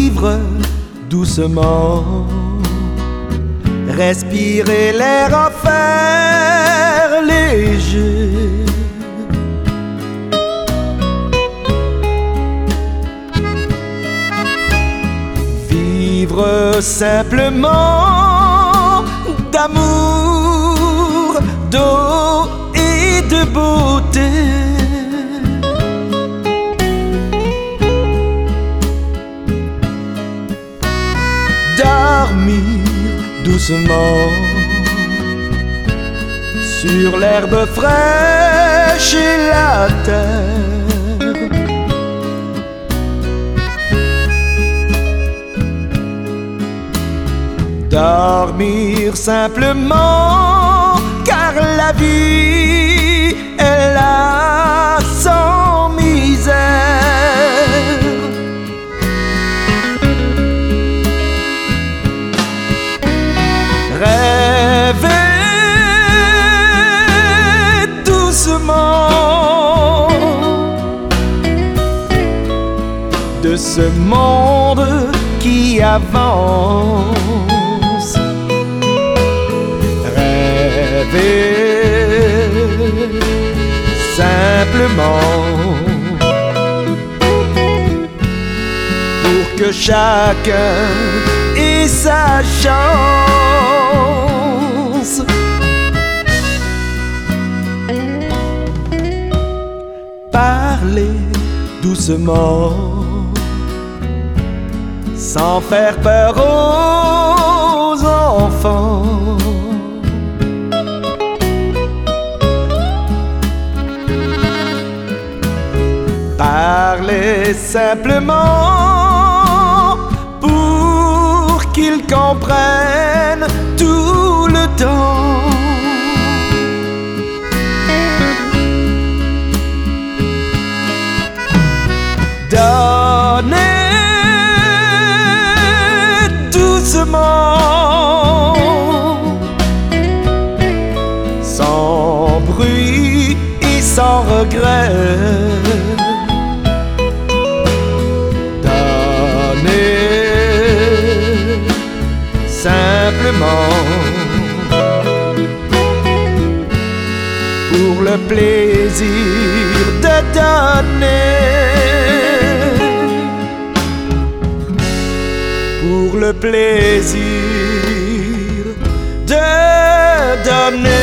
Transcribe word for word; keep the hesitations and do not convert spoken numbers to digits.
vivre doucement, respirer l'air offert léger. Vivre simplement d'amour, d'eau et de beauté. Dormir doucement sur l'herbe fraîche et la terre. Dormir simplement, car la vie est là sans misère. Rêver doucement de ce monde qui avance. Rêver simplement pour que chacun ait sa chance. Parler doucement sans faire peur aux enfants. Parler simplement pour qu'ils comprennent tout le temps. Donner doucement, sans bruit et sans regret. Simplement pour le plaisir de donner, pour le plaisir de donner.